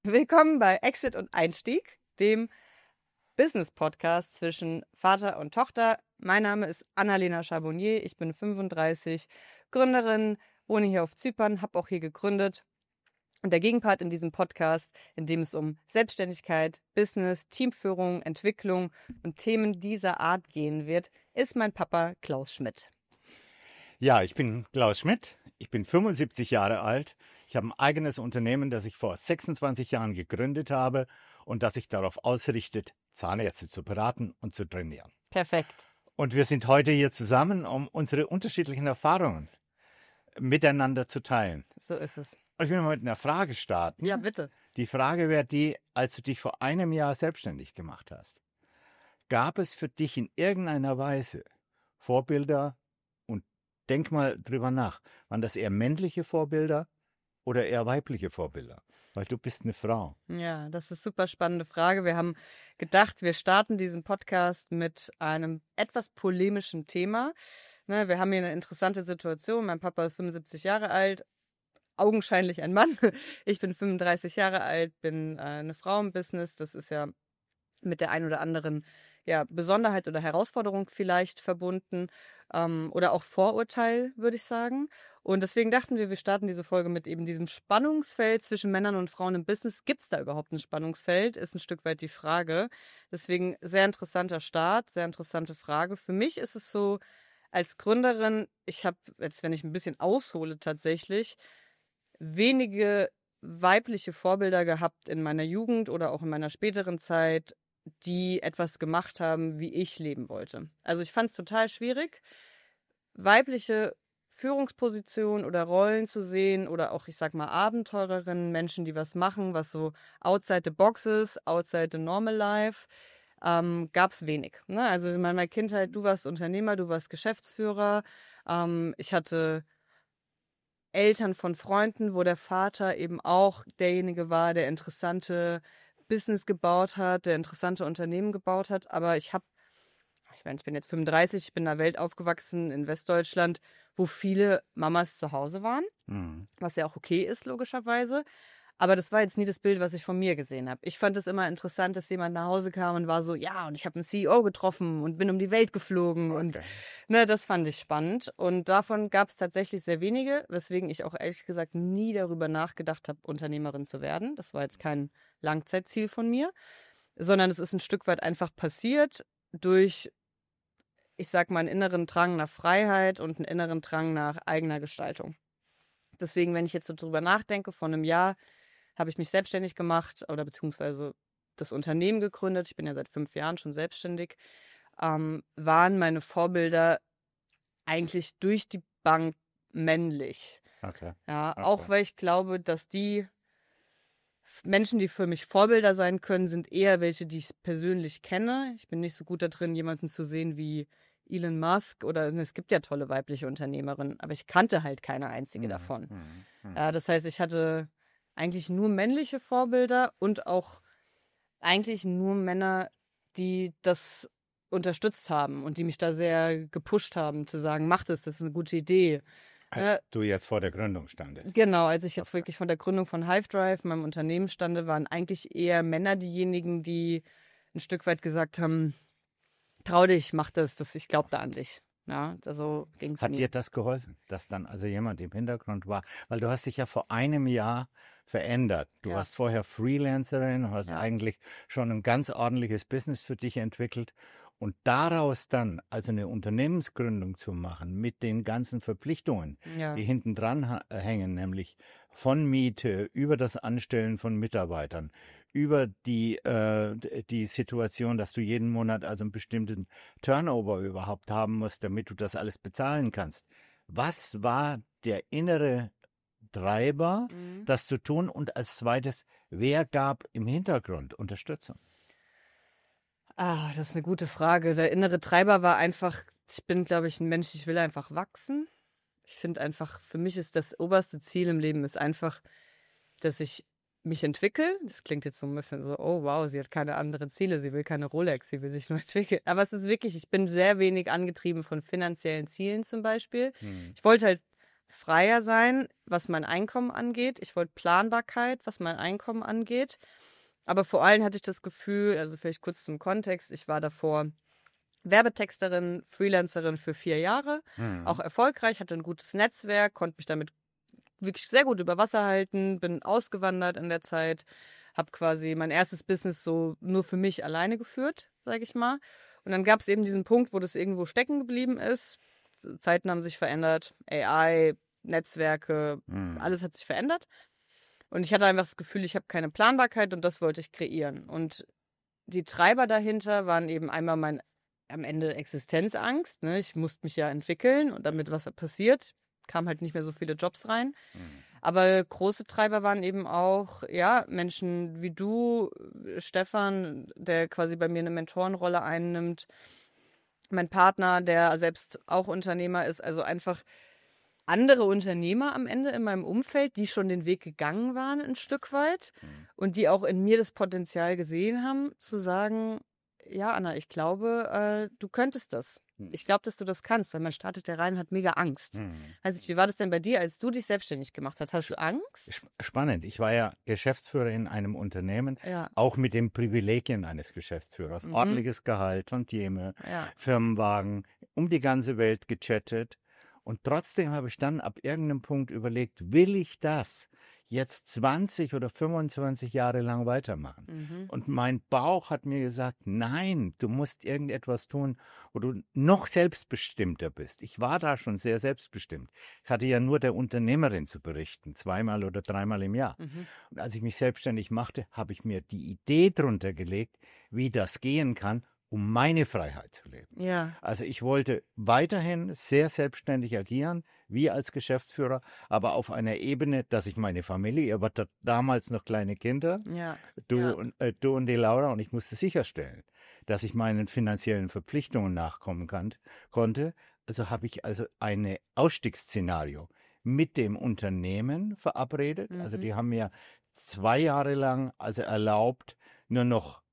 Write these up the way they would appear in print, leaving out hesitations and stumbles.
Willkommen bei Exit und Einstieg, dem Business-Podcast zwischen Vater und Tochter. Mein Name ist Annalena Charbonnier, ich bin 35, Gründerin, wohne hier auf Zypern, habe auch hier gegründet. Und der Gegenpart in diesem Podcast, in dem es um Selbstständigkeit, Business, Teamführung, Entwicklung und Themen dieser Art gehen wird, ist mein Papa Klaus Schmidt. Ja, ich bin Klaus Schmidt, ich bin 75 Jahre alt, ich habe ein eigenes Unternehmen, das ich vor 26 Jahren gegründet habe und das sich darauf ausrichtet, Zahnärzte zu beraten und zu trainieren. Perfekt. Und wir sind heute hier zusammen, um unsere unterschiedlichen Erfahrungen miteinander zu teilen. So ist es. Und ich will mal mit einer Frage starten. Ja, bitte. Die Frage wäre die, als du dich vor einem Jahr selbstständig gemacht hast, gab es für dich in irgendeiner Weise Vorbilder? Denk mal drüber nach. Waren das eher männliche Vorbilder oder eher weibliche Vorbilder? Weil du bist eine Frau. Ja, das ist eine super spannende Frage. Wir haben gedacht, wir starten diesen Podcast mit einem etwas polemischen Thema. Ne, wir haben hier eine interessante Situation. Mein Papa ist 75 Jahre alt, augenscheinlich ein Mann. Ich bin 35 Jahre alt, bin eine Frau im Business. Das ist ja mit der ein oder anderen Besonderheit oder Herausforderung vielleicht verbunden oder auch Vorurteil, würde ich sagen. Und deswegen dachten wir starten diese Folge mit eben diesem Spannungsfeld zwischen Männern und Frauen im Business. Gibt es da überhaupt ein Spannungsfeld? Ist ein Stück weit die Frage. Deswegen sehr interessanter Start, sehr interessante Frage. Für mich ist es so, als Gründerin, ich habe, jetzt wenn ich ein bisschen aushole tatsächlich, wenige weibliche Vorbilder gehabt in meiner Jugend oder auch in meiner späteren Zeit, die etwas gemacht haben, wie ich leben wollte. Also ich fand es total schwierig, weibliche Führungspositionen oder Rollen zu sehen oder auch, ich sag mal, Abenteurerinnen, Menschen, die was machen, was so outside the box ist, outside the normal life, gab es wenig. Ne? Also in meiner Kindheit, du warst Unternehmer, du warst Geschäftsführer. Ich hatte Eltern von Freunden, wo der Vater eben auch derjenige war, der interessante Business gebaut hat, der interessante Unternehmen gebaut hat. Aber ich meine, ich bin jetzt 35, ich bin in einer Welt aufgewachsen in Westdeutschland, wo viele Mamas zu Hause waren, was ja auch okay ist, logischerweise. Aber das war jetzt nie das Bild, was ich von mir gesehen habe. Ich fand es immer interessant, dass jemand nach Hause kam und war so, ja, und ich habe einen CEO getroffen und bin um die Welt geflogen. Und ne, das fand ich spannend. Und davon gab es tatsächlich sehr wenige, weswegen ich auch ehrlich gesagt nie darüber nachgedacht habe, Unternehmerin zu werden. Das war jetzt kein Langzeitziel von mir, sondern es ist ein Stück weit einfach passiert durch, ich sag mal, einen inneren Drang nach Freiheit und einen inneren Drang nach eigener Gestaltung. Deswegen, wenn ich jetzt so drüber nachdenke, vor einem Jahr habe ich mich selbstständig gemacht oder beziehungsweise das Unternehmen gegründet. Ich bin ja seit 5 Jahren schon selbstständig. Waren meine Vorbilder eigentlich durch die Bank männlich. Okay. Ja, auch weil ich glaube, dass die Menschen, die für mich Vorbilder sein können, sind eher welche, die ich persönlich kenne. Ich bin nicht so gut da drin, jemanden zu sehen wie Elon Musk oder es gibt ja tolle weibliche Unternehmerinnen, aber ich kannte halt keine einzige davon. Das heißt, ich hatte eigentlich nur männliche Vorbilder und auch eigentlich nur Männer, die das unterstützt haben und die mich da sehr gepusht haben, zu sagen, mach das ist eine gute Idee. Als du jetzt vor der Gründung standest. Genau, als ich jetzt wirklich von der Gründung von HiveDrive, meinem Unternehmen, stande, waren eigentlich eher Männer diejenigen, die ein Stück weit gesagt haben, trau dich, mach das, ich glaube da an dich. Ja, also ging es mir. Hat dir das geholfen, dass dann also jemand im Hintergrund war? Weil du hast dich ja vor einem Jahr verändert. Du warst vorher Freelancerin, hast eigentlich schon ein ganz ordentliches Business für dich entwickelt. Und daraus dann also eine Unternehmensgründung zu machen mit den ganzen Verpflichtungen, die hinten dran hängen, nämlich von Miete über das Anstellen von Mitarbeitern, über die Situation, dass du jeden Monat also einen bestimmten Turnover überhaupt haben musst, damit du das alles bezahlen kannst. Was war der innere Treiber, das zu tun? Und als zweites, wer gab im Hintergrund Unterstützung? Das ist eine gute Frage. Der innere Treiber war einfach, ich bin, glaube ich, ein Mensch, ich will einfach wachsen. Ich finde einfach, für mich ist das oberste Ziel im Leben ist einfach, dass ich mich entwickle. Das klingt jetzt so ein bisschen so, oh wow, sie hat keine anderen Ziele, sie will keine Rolex, sie will sich nur entwickeln. Aber es ist wirklich, ich bin sehr wenig angetrieben von finanziellen Zielen zum Beispiel. Ich wollte halt freier sein, was mein Einkommen angeht. Ich wollte Planbarkeit, was mein Einkommen angeht. Aber vor allem hatte ich das Gefühl, also vielleicht kurz zum Kontext, ich war davor Werbetexterin, Freelancerin für 4 Jahre, auch erfolgreich, hatte ein gutes Netzwerk, konnte mich damit wirklich sehr gut über Wasser halten, bin ausgewandert in der Zeit, habe quasi mein erstes Business so nur für mich alleine geführt, sage ich mal. Und dann gab es eben diesen Punkt, wo das irgendwo stecken geblieben ist. Zeiten haben sich verändert, AI, Netzwerke, alles hat sich verändert. Und ich hatte einfach das Gefühl, ich habe keine Planbarkeit und das wollte ich kreieren. Und die Treiber dahinter waren eben einmal am Ende Existenzangst. Ne? Ich musste mich ja entwickeln und damit was passiert, kamen halt nicht mehr so viele Jobs rein. Aber große Treiber waren eben auch, ja, Menschen wie du, Stefan, der quasi bei mir eine Mentorenrolle einnimmt. Mein Partner, der selbst auch Unternehmer ist, also einfach andere Unternehmer am Ende in meinem Umfeld, die schon den Weg gegangen waren ein Stück weit und die auch in mir das Potenzial gesehen haben, zu sagen, ja, Anna, ich glaube, du könntest das. Ich glaube, dass du das kannst, weil man startet da rein und hat mega Angst. Weiß nicht, wie war das denn bei dir, als du dich selbstständig gemacht hast? Hast du Angst? Spannend. Ich war ja Geschäftsführer in einem Unternehmen, Ja. auch mit den Privilegien eines Geschäftsführers. Ordentliches Gehalt, Tantieme, Firmenwagen, um die ganze Welt gechattet. Und trotzdem habe ich dann ab irgendeinem Punkt überlegt, will ich das jetzt 20 oder 25 Jahre lang weitermachen? Und mein Bauch hat mir gesagt, nein, du musst irgendetwas tun, wo du noch selbstbestimmter bist. Ich war da schon sehr selbstbestimmt. Ich hatte ja nur der Unternehmerin zu berichten, 2-mal oder 3-mal im Jahr. Und als ich mich selbstständig machte, habe ich mir die Idee drunter gelegt, wie das gehen kann, um meine Freiheit zu leben. Ja. Also ich wollte weiterhin sehr selbstständig agieren, wie als Geschäftsführer, aber auf einer Ebene, dass ich meine Familie, ihr wart damals noch kleine Kinder, du und die Laura, und ich musste sicherstellen, dass ich meinen finanziellen Verpflichtungen nachkommen konnte. Also habe ich also ein Ausstiegsszenario mit dem Unternehmen verabredet. Also die haben mir 2 Jahre lang also erlaubt, nur noch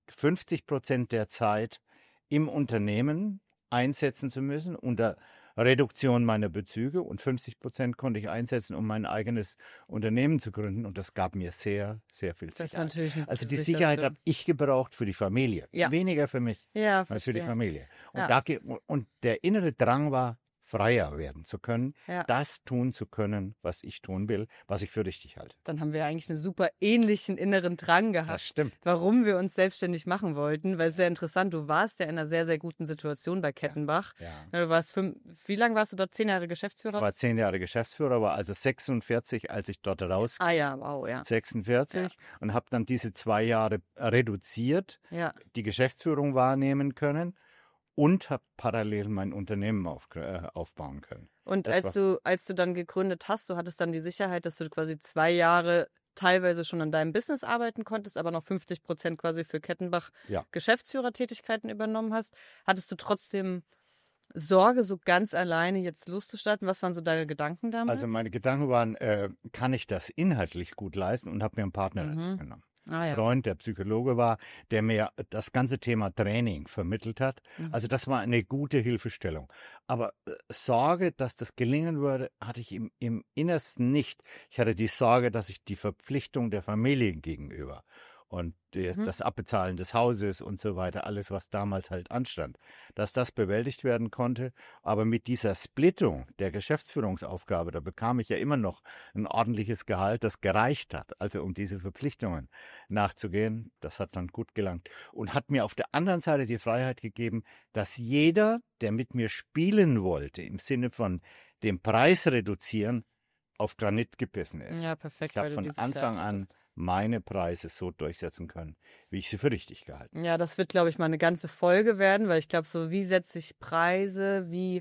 50% der Zeit im Unternehmen einsetzen zu müssen, unter Reduktion meiner Bezüge, und 50% konnte ich einsetzen, um mein eigenes Unternehmen zu gründen, und das gab mir sehr, sehr viel Sicherheit. Das ist natürlich eine Also die gute Sicherheit Situation. habe ich gebraucht für die Familie, weniger für mich, Ja, als für die verstehe. Familie. Und, Ja. und der innere Drang war, freier werden zu können, Ja. das tun zu können, was ich tun will, was ich für richtig halte. Dann haben wir eigentlich einen super ähnlichen inneren Drang gehabt, Das stimmt. warum wir uns selbstständig machen wollten, weil es sehr interessant, du warst ja in einer sehr, sehr guten Situation bei Kettenbach. Ja. Du warst wie lange warst du dort? 10 Jahre Geschäftsführer? Ich war 10 Jahre Geschäftsführer, war also 46, als ich dort rauskam. Ah ja, wow, ja. 46 und habe dann diese 2 Jahre reduziert, Ja. die Geschäftsführung wahrnehmen können und habe parallel mein Unternehmen aufbauen können. Und Das als du dann gegründet hast, du hattest dann die Sicherheit, dass du quasi 2 Jahre teilweise schon an deinem Business arbeiten konntest, aber noch 50% quasi für Kettenbach Geschäftsführertätigkeiten übernommen hast. Hattest du trotzdem Sorge, so ganz alleine jetzt loszustarten? Was waren so deine Gedanken damals? Also meine Gedanken waren, kann ich das inhaltlich gut leisten, und habe mir einen Partner dazu genommen. Freund, der Psychologe war, der mir das ganze Thema Training vermittelt hat. Also das war eine gute Hilfestellung. Aber Sorge, dass das gelingen würde, hatte ich im Innersten nicht. Ich hatte die Sorge, dass ich die Verpflichtung der Familie gegenüber und das Abbezahlen des Hauses und so weiter, alles, was damals halt anstand, dass das bewältigt werden konnte. Aber mit dieser Splittung der Geschäftsführungsaufgabe, da bekam ich ja immer noch ein ordentliches Gehalt, das gereicht hat, also um diese Verpflichtungen nachzugehen. Das hat dann gut gelangt und hat mir auf der anderen Seite die Freiheit gegeben, dass jeder, der mit mir spielen wollte, im Sinne von dem Preis reduzieren, auf Granit gebissen ist. Ja, perfekt. Ich habe von Anfang an meine Preise so durchsetzen können, wie ich sie für richtig gehalten habe. Ja, das wird, glaube ich, mal eine ganze Folge werden, weil ich glaube, so wie setze ich Preise, wie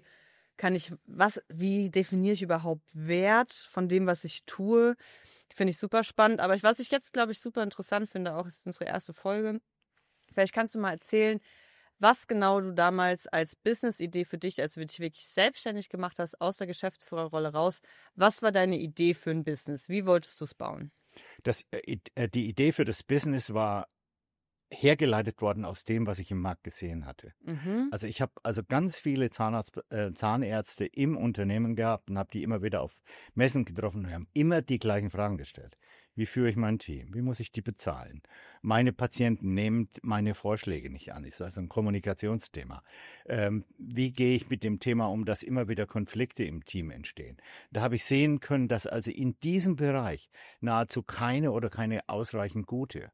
definiere ich überhaupt Wert von dem, was ich tue, finde ich super spannend. Aber was ich jetzt, glaube ich, super interessant finde, auch ist unsere erste Folge. Vielleicht kannst du mal erzählen, was genau du damals als Business-Idee für dich, als du dich wirklich selbstständig gemacht hast, aus der Geschäftsführerrolle raus, was war deine Idee für ein Business? Wie wolltest du es bauen? Die Idee für das Business war hergeleitet worden aus dem, was ich im Markt gesehen hatte. Also ich habe also ganz viele Zahnärzte im Unternehmen gehabt und habe die immer wieder auf Messen getroffen und haben immer die gleichen Fragen gestellt. Wie führe ich mein Team? Wie muss ich die bezahlen? Meine Patienten nehmen meine Vorschläge nicht an. Das ist also ein Kommunikationsthema. Wie gehe ich mit dem Thema um, dass immer wieder Konflikte im Team entstehen? Da habe ich sehen können, dass also in diesem Bereich nahezu keine oder keine ausreichend gute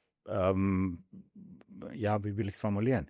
wie will ich es formulieren,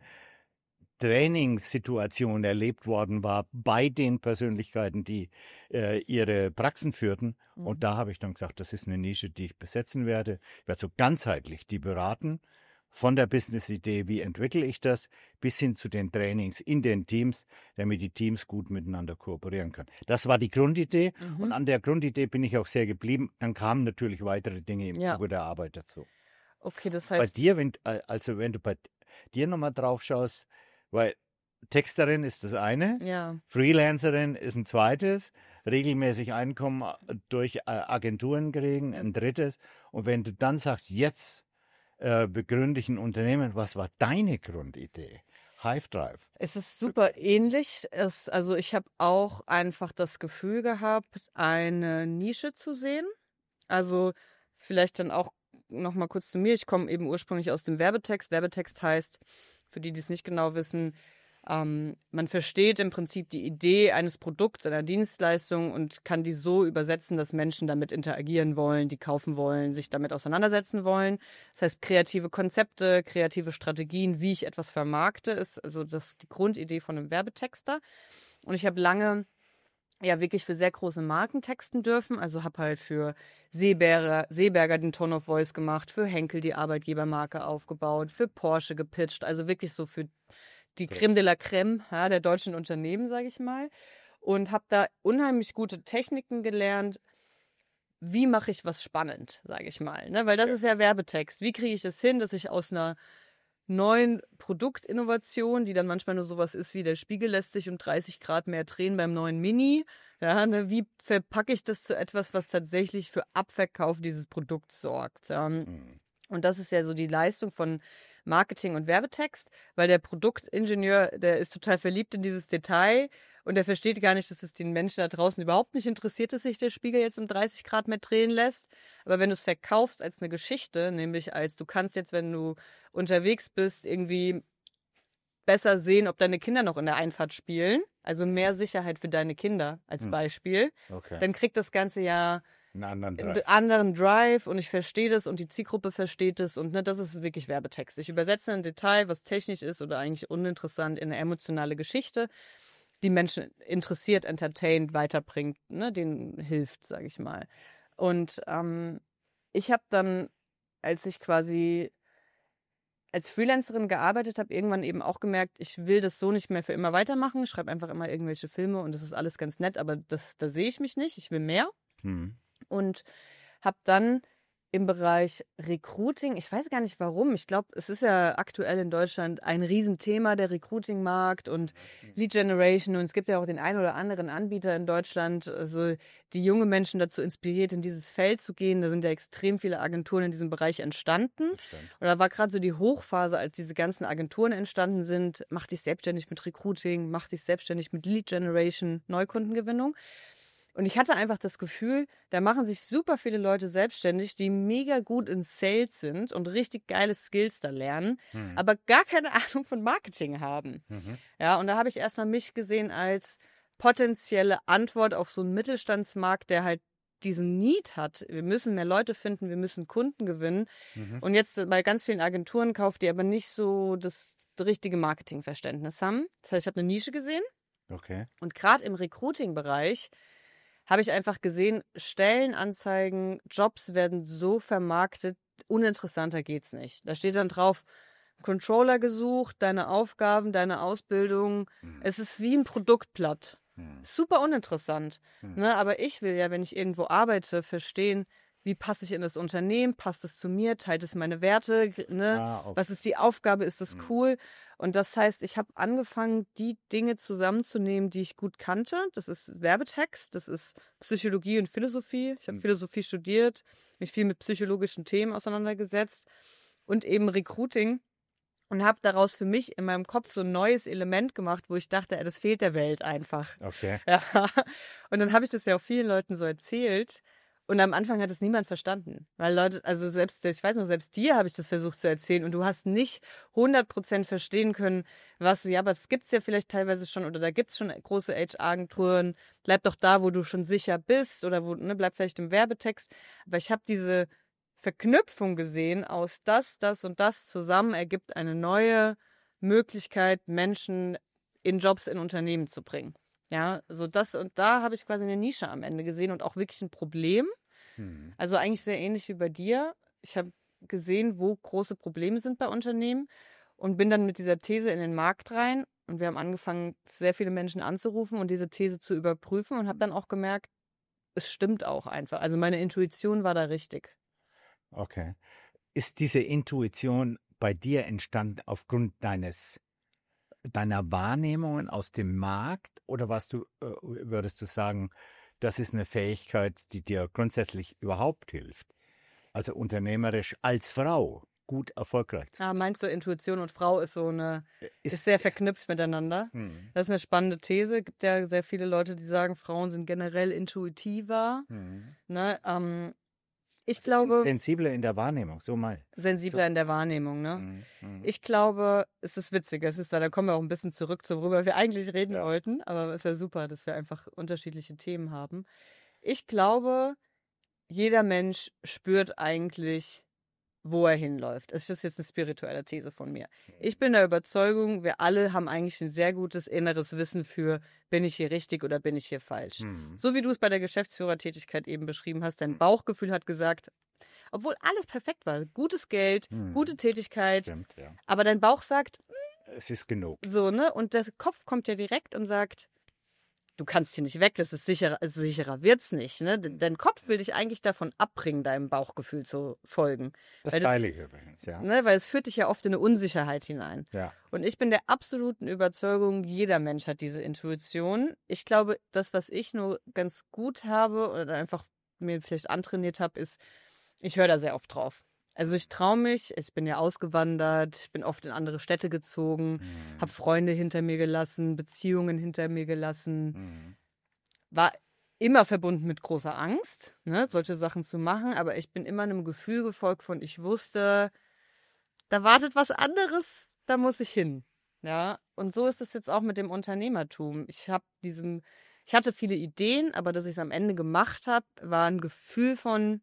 Trainingssituation erlebt worden war bei den Persönlichkeiten, die ihre Praxen führten. Und da habe ich dann gesagt, das ist eine Nische, die ich besetzen werde. Ich werde so ganzheitlich die beraten, von der Business-Idee, wie entwickle ich das, bis hin zu den Trainings in den Teams, damit die Teams gut miteinander kooperieren können. Das war die Grundidee und an der Grundidee bin ich auch sehr geblieben. Dann kamen natürlich weitere Dinge im Zuge der Arbeit dazu. Okay, das heißt. Bei dir, wenn du bei dir nochmal drauf schaust, weil Texterin ist das eine, Freelancerin ist ein zweites, regelmäßig Einkommen durch Agenturen kriegen ein drittes. Und wenn du dann sagst, jetzt begründe ich ein Unternehmen, was war deine Grundidee? Hive Drive. Es ist super ähnlich. Also ich habe auch einfach das Gefühl gehabt, eine Nische zu sehen. Also vielleicht dann auch noch mal kurz zu mir. Ich komme eben ursprünglich aus dem Werbetext. Werbetext heißt, für die es nicht genau wissen, man versteht im Prinzip die Idee eines Produkts, einer Dienstleistung und kann die so übersetzen, dass Menschen damit interagieren wollen, die kaufen wollen, sich damit auseinandersetzen wollen. Das heißt, kreative Konzepte, kreative Strategien, wie ich etwas vermarkte, ist also die Grundidee von einem Werbetexter. Und ich habe lange wirklich für sehr große Marken texten dürfen. Also habe halt für Seeberger den Tone of Voice gemacht, für Henkel die Arbeitgebermarke aufgebaut, für Porsche gepitcht. Also wirklich so für die Creme de la Creme der deutschen Unternehmen, sage ich mal. Und habe da unheimlich gute Techniken gelernt. Wie mache ich was spannend, sage ich mal. Ne? Weil das ist ja Werbetext. Wie kriege ich es hin, dass ich aus einer neuen Produktinnovation, die dann manchmal nur sowas ist wie der Spiegel lässt sich um 30 Grad mehr drehen beim neuen Mini. Ja, ne, wie verpacke ich das zu etwas, was tatsächlich für Abverkauf dieses Produkts sorgt? Und das ist ja so die Leistung von Marketing und Werbetext, weil der Produktingenieur, der ist total verliebt in dieses Detail und der versteht gar nicht, dass es den Menschen da draußen überhaupt nicht interessiert, dass sich der Spiegel jetzt um 30 Grad mehr drehen lässt. Aber wenn du es verkaufst als eine Geschichte, nämlich als du kannst jetzt, wenn du unterwegs bist, irgendwie besser sehen, ob deine Kinder noch in der Einfahrt spielen, also mehr Sicherheit für deine Kinder als Beispiel, dann kriegt das Ganze ja einen anderen Drive und ich verstehe das und die Zielgruppe versteht es und das ist wirklich Werbetext. Ich übersetze ein Detail, was technisch ist oder eigentlich uninteressant, in eine emotionale Geschichte, die Menschen interessiert, entertaint, weiterbringt, denen hilft, sage ich mal. Und ich habe dann, als ich quasi als Freelancerin gearbeitet habe, irgendwann eben auch gemerkt, ich will das so nicht mehr für immer weitermachen. Ich schreibe einfach immer irgendwelche Filme und das ist alles ganz nett, aber da sehe ich mich nicht. Ich will mehr. Und habe dann im Bereich Recruiting, ich weiß gar nicht warum, ich glaube, es ist ja aktuell in Deutschland ein Riesenthema, der Recruiting-Markt und Lead Generation und es gibt ja auch den einen oder anderen Anbieter in Deutschland, also die junge Menschen dazu inspiriert, in dieses Feld zu gehen. Da sind ja extrem viele Agenturen in diesem Bereich entstanden. Und da war gerade so die Hochphase, als diese ganzen Agenturen entstanden sind, mach dich selbstständig mit Recruiting, mach dich selbstständig mit Lead Generation, Neukundengewinnung. Und ich hatte einfach das Gefühl, da machen sich super viele Leute selbstständig, die mega gut in Sales sind und richtig geile Skills da lernen, aber gar keine Ahnung von Marketing haben. Ja, und da habe ich erstmal mich gesehen als potenzielle Antwort auf so einen Mittelstandsmarkt, der halt diesen Need hat. Wir müssen mehr Leute finden, wir müssen Kunden gewinnen. Und jetzt bei ganz vielen Agenturen kauft die aber nicht so das richtige Marketingverständnis haben. Das heißt, ich habe eine Nische gesehen. Und gerade im Recruiting-Bereich habe ich einfach gesehen, Stellenanzeigen, Jobs werden so vermarktet, uninteressanter geht's nicht. Da steht dann drauf, Controller gesucht, deine Aufgaben, deine Ausbildung. Es ist wie ein Produktblatt. Super uninteressant. Ne? Aber ich will ja, wenn ich irgendwo arbeite, verstehen, wie passe ich in das Unternehmen, passt es zu mir, teilt es meine Werte, ne? Was ist die Aufgabe, ist das cool? Und das heißt, ich habe angefangen, die Dinge zusammenzunehmen, die ich gut kannte. Das ist Werbetext, das ist Psychologie und Philosophie. Ich habe Philosophie studiert, mich viel mit psychologischen Themen auseinandergesetzt und eben Recruiting und habe daraus für mich in meinem Kopf so ein neues Element gemacht, wo ich dachte, das fehlt der Welt einfach. Okay. Ja. Und dann habe ich das ja auch vielen Leuten so erzählt. Und am Anfang hat es niemand verstanden. Weil Leute, also selbst, ich weiß noch, selbst dir habe ich das versucht zu erzählen und du hast nicht 100% verstehen können, was so, ja, aber das gibt's ja vielleicht teilweise schon oder da gibt's schon große HR-Agenturen. Bleib doch da, wo du schon sicher bist oder wo, ne, bleib vielleicht im Werbetext. Aber ich habe diese Verknüpfung gesehen aus das und das zusammen ergibt eine neue Möglichkeit, Menschen in Jobs in Unternehmen zu bringen. Ja, so das und da habe ich quasi eine Nische am Ende gesehen und auch wirklich ein Problem. Also eigentlich sehr ähnlich wie bei dir. Ich habe gesehen, wo große Probleme sind bei Unternehmen und bin dann mit dieser These in den Markt rein und wir haben angefangen, sehr viele Menschen anzurufen und diese These zu überprüfen und habe dann auch gemerkt, es stimmt auch einfach. Also meine Intuition war da richtig. Okay. Ist diese Intuition bei dir entstanden aufgrund deiner Wahrnehmungen aus dem Markt oder würdest du sagen, das ist eine Fähigkeit, die dir grundsätzlich überhaupt hilft? Also unternehmerisch als Frau gut erfolgreich zu sein. Meinst du, Intuition und Frau ist ist sehr verknüpft miteinander? Das ist eine spannende These. Es gibt ja sehr viele Leute, die sagen, Frauen sind generell intuitiver. Ne? Ich glaube, sensibler in der Wahrnehmung, so mal. Sensibler in der Wahrnehmung, ne? Ich glaube, es ist witzig, da kommen wir auch ein bisschen zurück, worüber wir eigentlich reden wollten, aber es ist ja super, dass wir einfach unterschiedliche Themen haben. Ich glaube, jeder Mensch spürt eigentlich, wo er hinläuft. Das ist jetzt eine spirituelle These von mir. Ich bin der Überzeugung, wir alle haben eigentlich ein sehr gutes inneres Wissen für, bin ich hier richtig oder bin ich hier falsch. So wie du es bei der Geschäftsführertätigkeit eben beschrieben hast, dein Bauchgefühl hat gesagt, obwohl alles perfekt war, gutes Geld, gute Tätigkeit, Stimmt, ja. aber dein Bauch sagt, es ist genug. So, ne? Und der Kopf kommt ja direkt und sagt, du kannst hier nicht weg, das ist sicherer wird's nicht. Ne? Dein Kopf will dich eigentlich davon abbringen, deinem Bauchgefühl zu folgen. Das teile ich übrigens, ja. Ne? Weil es führt dich ja oft in eine Unsicherheit hinein. Ja. Und ich bin der absoluten Überzeugung, jeder Mensch hat diese Intuition. Ich glaube, das, was ich nur ganz gut habe oder einfach mir vielleicht antrainiert habe, ist, ich höre da sehr oft drauf. Also ich traue mich, ich bin ja ausgewandert, ich bin oft in andere Städte gezogen, habe Freunde hinter mir gelassen, Beziehungen hinter mir gelassen. War immer verbunden mit großer Angst, ne, solche Sachen zu machen, aber ich bin immer einem Gefühl gefolgt von, ich wusste, da wartet was anderes, da muss ich hin. Ja, und so ist es jetzt auch mit dem Unternehmertum. Ich hatte viele Ideen, aber dass ich es am Ende gemacht habe, war ein Gefühl von,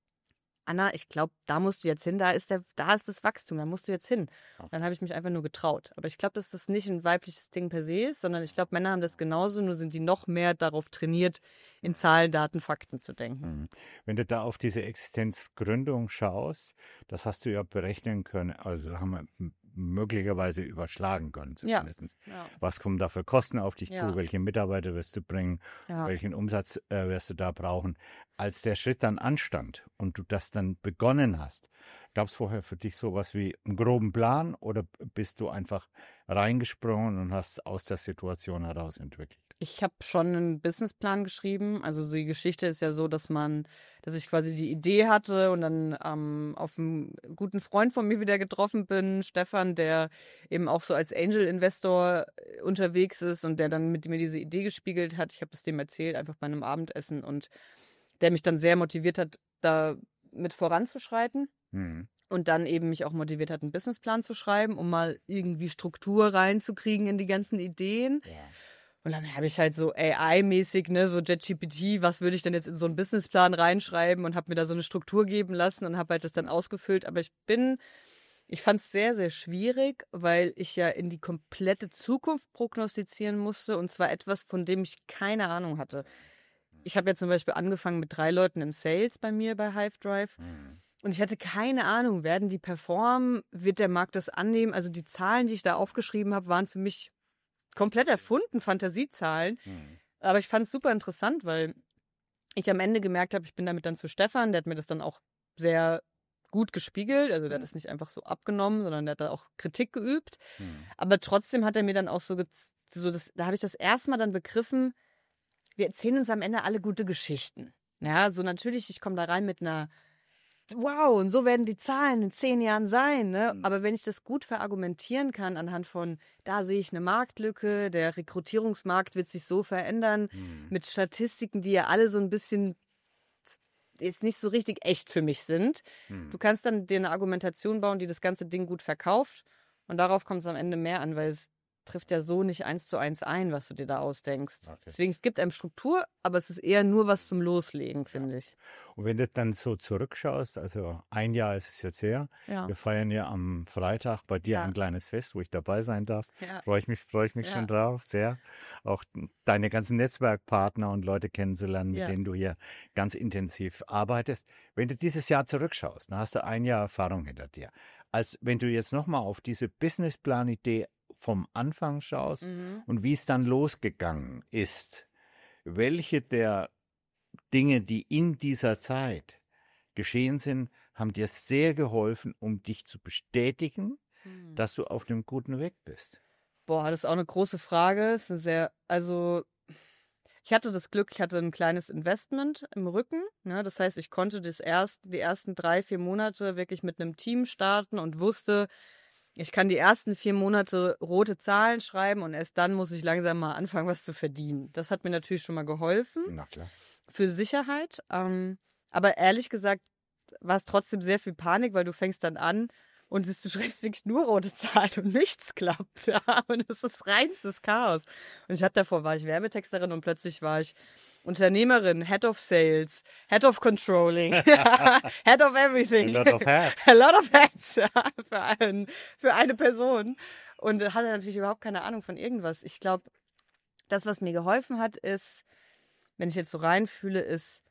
Anna, ich glaube, da musst du jetzt hin, da ist das Wachstum, da musst du jetzt hin. Und dann habe ich mich einfach nur getraut. Aber ich glaube, dass das nicht ein weibliches Ding per se ist, sondern ich glaube, Männer haben das genauso, nur sind die noch mehr darauf trainiert, in Zahlen, Daten, Fakten zu denken. Wenn du da auf diese Existenzgründung schaust, das hast du ja berechnen können, also haben wir möglicherweise überschlagen können zumindest. Ja. Was kommen da für Kosten auf dich zu? Welche Mitarbeiter wirst du bringen? Welchen Umsatz wirst du da brauchen? Als der Schritt dann anstand und du das dann begonnen hast, gab es vorher für dich sowas wie einen groben Plan oder bist du einfach reingesprungen und hast aus der Situation heraus entwickelt? Ich habe schon einen Businessplan geschrieben. Also so die Geschichte ist ja so, dass ich quasi die Idee hatte und dann auf einen guten Freund von mir wieder getroffen bin, Stefan, der eben auch so als Angel-Investor unterwegs ist und der dann mit mir diese Idee gespiegelt hat. Ich habe es dem erzählt, einfach bei einem Abendessen und der mich dann sehr motiviert hat, da mit voranzuschreiten. Und dann eben mich auch motiviert hat, einen Businessplan zu schreiben, um mal irgendwie Struktur reinzukriegen in die ganzen Ideen. Ja. Und dann habe ich halt so AI-mäßig, ne, so JetGPT, was würde ich denn jetzt in so einen Businessplan reinschreiben und habe mir da so eine Struktur geben lassen und habe halt das dann ausgefüllt. Aber ich fand es sehr, sehr schwierig, weil ich ja in die komplette Zukunft prognostizieren musste und zwar etwas, von dem ich keine Ahnung hatte. Ich habe ja zum Beispiel angefangen mit 3 Leuten im Sales bei mir bei Hive-Drive. Und ich hatte keine Ahnung, werden die performen, wird der Markt das annehmen? Also die Zahlen, die ich da aufgeschrieben habe, waren für mich komplett erfunden, Fantasiezahlen. Aber ich fand es super interessant, weil ich am Ende gemerkt habe, ich bin damit dann zu Stefan, der hat mir das dann auch sehr gut gespiegelt. Also der hat das nicht einfach so abgenommen, sondern der hat da auch Kritik geübt. Aber trotzdem hat er mir dann auch da habe ich das erste Mal dann begriffen, wir erzählen uns am Ende alle gute Geschichten. Ja, so natürlich, ich komme da rein mit einer wow, und so werden die Zahlen in 10 Jahren sein. Ne? Aber wenn ich das gut verargumentieren kann anhand von, da sehe ich eine Marktlücke, der Rekrutierungsmarkt wird sich so verändern, mit Statistiken, die ja alle so ein bisschen jetzt nicht so richtig echt für mich sind. Du kannst dann dir eine Argumentation bauen, die das ganze Ding gut verkauft und darauf kommt es am Ende mehr an, weil es trifft ja so nicht 1:1 ein, was du dir da ausdenkst. Okay. Deswegen, es gibt einem Struktur, aber es ist eher nur was zum Loslegen, finde ich. Und wenn du dann so zurückschaust, also ein Jahr ist es jetzt her, wir feiern ja am Freitag bei dir ein kleines Fest, wo ich dabei sein darf. Freue ich mich schon drauf, sehr. Auch deine ganzen Netzwerkpartner und Leute kennenzulernen, mit denen du hier ganz intensiv arbeitest. Wenn du dieses Jahr zurückschaust, dann hast du ein Jahr Erfahrung hinter dir. Als wenn du jetzt nochmal auf diese Businessplan-Idee vom Anfang schaust und wie es dann losgegangen ist, welche der Dinge, die in dieser Zeit geschehen sind, haben dir sehr geholfen, um dich zu bestätigen, dass du auf einem guten Weg bist? Boah, das ist auch eine große Frage. Das ist ich hatte das Glück, ich hatte ein kleines Investment im Rücken. Ne? Das heißt, ich konnte die ersten 3-4 Monate wirklich mit einem Team starten und wusste, ich kann die ersten 4 Monate rote Zahlen schreiben und erst dann muss ich langsam mal anfangen, was zu verdienen. Das hat mir natürlich schon mal geholfen. Na klar. Für Sicherheit. Aber ehrlich gesagt war es trotzdem sehr viel Panik, weil du fängst dann an und du schreibst wirklich nur rote Zahlen und nichts klappt. Ja? Und es ist reinstes Chaos. Und davor war ich Werbetexterin und plötzlich war ich Unternehmerin, Head of Sales, Head of Controlling, Head of Everything. A lot of hats. A lot of hats, ja, für eine Person. Und hatte natürlich überhaupt keine Ahnung von irgendwas. Ich glaube, das, was mir geholfen hat, ist, wenn ich jetzt so reinfühle, ist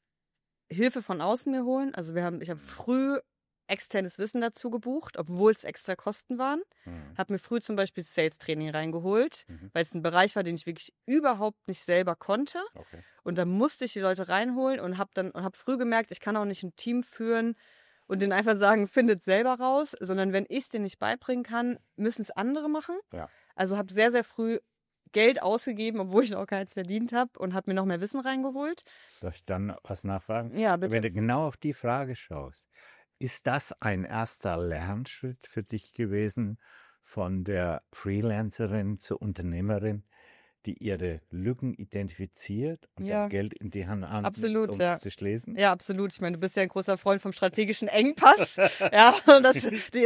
Hilfe von außen mir holen. Also ich habe früh externes Wissen dazu gebucht, obwohl es extra Kosten waren. Habe mir früh zum Beispiel Sales-Training reingeholt, weil es ein Bereich war, den ich wirklich überhaupt nicht selber konnte. Okay. Und da musste ich die Leute reinholen und habe früh gemerkt, ich kann auch nicht ein Team führen und denen einfach sagen, findet selber raus, sondern wenn ich es denen nicht beibringen kann, müssen es andere machen. Ja. Also habe sehr, sehr früh Geld ausgegeben, obwohl ich noch gar nichts verdient habe und habe mir noch mehr Wissen reingeholt. Darf ich dann was nachfragen? Ja, bitte. Wenn du genau auf die Frage schaust, ist das ein erster Lernschritt für dich gewesen, von der Freelancerin zur Unternehmerin, die ihre Lücken identifiziert und dann Geld in die Hand nimmt, absolut, um es zu schließen? Ja, absolut. Ich meine, du bist ja ein großer Freund vom strategischen Engpass. Ja, und das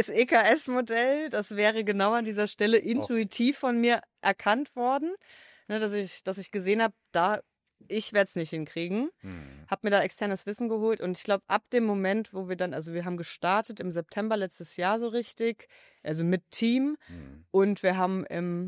EKS-Modell, das wäre genau an dieser Stelle intuitiv von mir erkannt worden, ne, dass ich gesehen habe, ich werde es nicht hinkriegen. Habe mir da externes Wissen geholt und ich glaube, ab dem Moment, wo wir haben gestartet im September letztes Jahr so richtig, also mit Team und wir haben im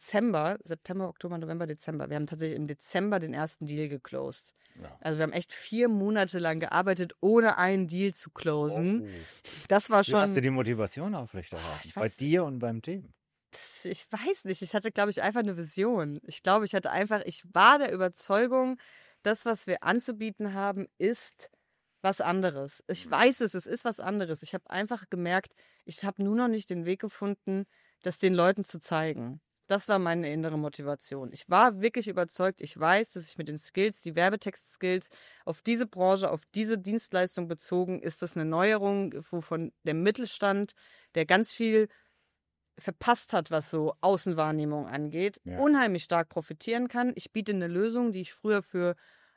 September, Oktober, November, Dezember. Wir haben tatsächlich im Dezember den ersten Deal geclosed. Ja. Also wir haben echt 4 Monate lang gearbeitet, ohne einen Deal zu closen. Oh. Das war schon. Wie hast du die Motivation aufrechterhalten? Bei dir und beim Team? Ich weiß nicht. Ich hatte, glaube ich, einfach eine Vision. Ich glaube, ich war der Überzeugung, das, was wir anzubieten haben, ist was anderes. Ich weiß es ist was anderes. Ich habe einfach gemerkt, ich habe nur noch nicht den Weg gefunden, das den Leuten zu zeigen. Das war meine innere Motivation. Ich war wirklich überzeugt, ich weiß, dass ich mit den Skills, die Werbetext-Skills, auf diese Branche, auf diese Dienstleistung bezogen, ist das eine Neuerung, wovon der Mittelstand, der ganz viel verpasst hat, was so Außenwahrnehmung angeht, unheimlich stark profitieren kann. Ich biete eine Lösung, die ich früher für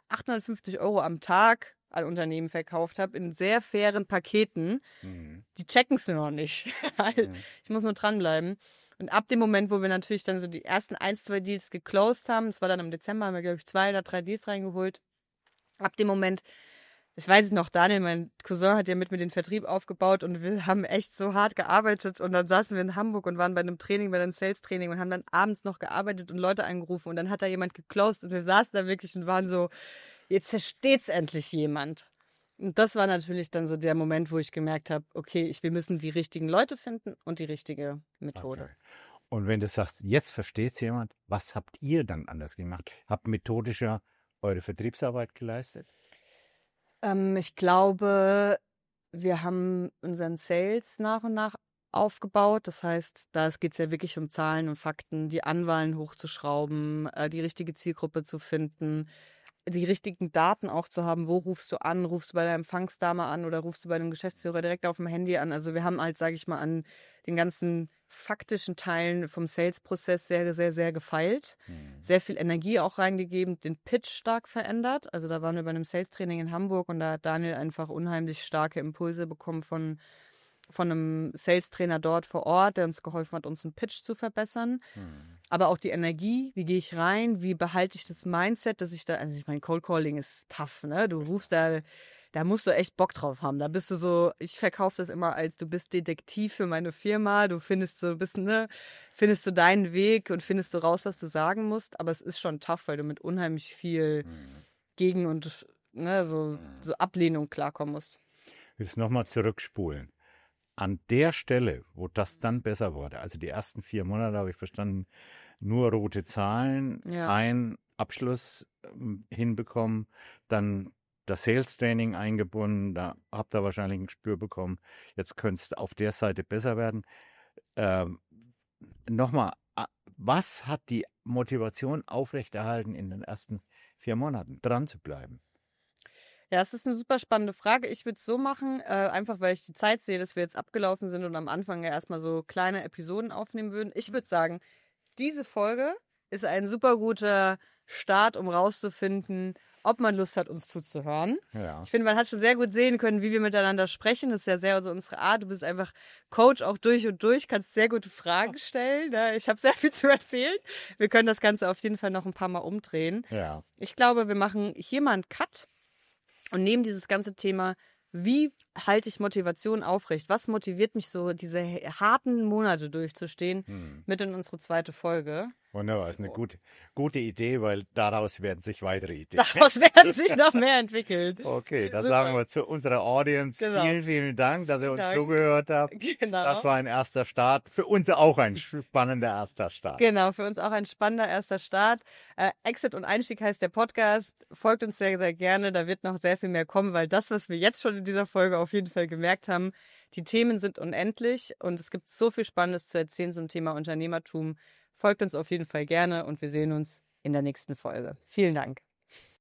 850 € am Tag an Unternehmen verkauft habe, in sehr fairen Paketen. Die checken es noch nicht. Ich muss nur dranbleiben. Und ab dem Moment, wo wir natürlich dann so die ersten 1-2 Deals geclosed haben, das war dann im Dezember, haben wir, glaube ich, 2 oder 3 Deals reingeholt. Ab dem Moment, ich weiß es noch, Daniel, mein Cousin, hat ja mit mir den Vertrieb aufgebaut und wir haben echt so hart gearbeitet und dann saßen wir in Hamburg und waren bei einem Training, bei einem Sales-Training und haben dann abends noch gearbeitet und Leute angerufen und dann hat da jemand geclosed und wir saßen da wirklich und waren so, jetzt versteht's endlich jemand. Und das war natürlich dann so der Moment, wo ich gemerkt habe, okay, wir müssen die richtigen Leute finden und die richtige Methode. Okay. Und wenn du sagst, jetzt versteht's jemand, was habt ihr dann anders gemacht? Habt methodischer eure Vertriebsarbeit geleistet? Ich glaube, wir haben unseren Sales nach und nach aufgebaut. Das heißt, da geht es ja wirklich um Zahlen und Fakten, die Anwahlen hochzuschrauben, die richtige Zielgruppe zu finden, die richtigen Daten auch zu haben. Wo rufst du an? Rufst du bei der Empfangsdame an oder rufst du bei einem Geschäftsführer direkt auf dem Handy an? Also wir haben halt, sage ich mal, an den ganzen faktischen Teilen vom Sales-Prozess sehr, sehr, sehr gefeilt. Sehr viel Energie auch reingegeben, den Pitch stark verändert. Also da waren wir bei einem Sales-Training in Hamburg und da hat Daniel einfach unheimlich starke Impulse bekommen von einem Sales-Trainer dort vor Ort, der uns geholfen hat, uns einen Pitch zu verbessern. Aber auch die Energie, wie gehe ich rein, wie behalte ich das Mindset, dass ich da, also ich meine, Cold Calling ist tough, ne? Du rufst da musst du echt Bock drauf haben. Da bist du so, ich verkaufe das immer als, du bist Detektiv für meine Firma, du findest so ein bisschen, ne, findest du deinen Weg und findest du raus, was du sagen musst. Aber es ist schon tough, weil du mit unheimlich viel Gegen- und ne, so Ablehnung klarkommen musst. Ich will es nochmal zurückspulen. An der Stelle, wo das dann besser wurde, also die ersten 4 Monate habe ich verstanden, nur rote Zahlen, ein Abschluss hinbekommen, dann das Sales-Training eingebunden, da habt ihr wahrscheinlich ein Gespür bekommen, jetzt könnte es auf der Seite besser werden. Nochmal, was hat die Motivation aufrechterhalten in den ersten 4 Monaten, dran zu bleiben? Ja, es ist eine super spannende Frage. Ich würde es so machen, einfach weil ich die Zeit sehe, dass wir jetzt abgelaufen sind und am Anfang ja erstmal so kleine Episoden aufnehmen würden. Ich würde sagen, diese Folge ist ein super guter Start, um rauszufinden, ob man Lust hat, uns zuzuhören. Ja. Ich finde, man hat schon sehr gut sehen können, wie wir miteinander sprechen. Das ist ja sehr so unsere Art. Du bist einfach Coach auch durch und durch, kannst sehr gute Fragen stellen. Ich habe sehr viel zu erzählen. Wir können das Ganze auf jeden Fall noch ein paar Mal umdrehen. Ja. Ich glaube, wir machen hier mal einen Cut und nehmen dieses ganze Thema, wie halte ich Motivation aufrecht? Was motiviert mich so, diese harten Monate durchzustehen, mit in unsere zweite Folge? Wunderbar, ist eine gute Idee, weil daraus werden sich weitere Ideen. Daraus werden sich noch mehr entwickeln. Okay, das Super. sagen wir zu unserer Audience. Genau. Vielen, vielen Dank, dass ihr uns zugehört habt. Genau. Das war ein erster Start. Für uns auch ein spannender erster Start. Genau, für uns auch ein spannender erster Start. Exit und Einstieg heißt der Podcast. Folgt uns sehr, sehr gerne. Da wird noch sehr viel mehr kommen, weil das, was wir jetzt schon in dieser Folge auf jeden Fall gemerkt haben, die Themen sind unendlich und es gibt so viel Spannendes zu erzählen zum Thema Unternehmertum. Folgt uns auf jeden Fall gerne und wir sehen uns in der nächsten Folge. Vielen Dank.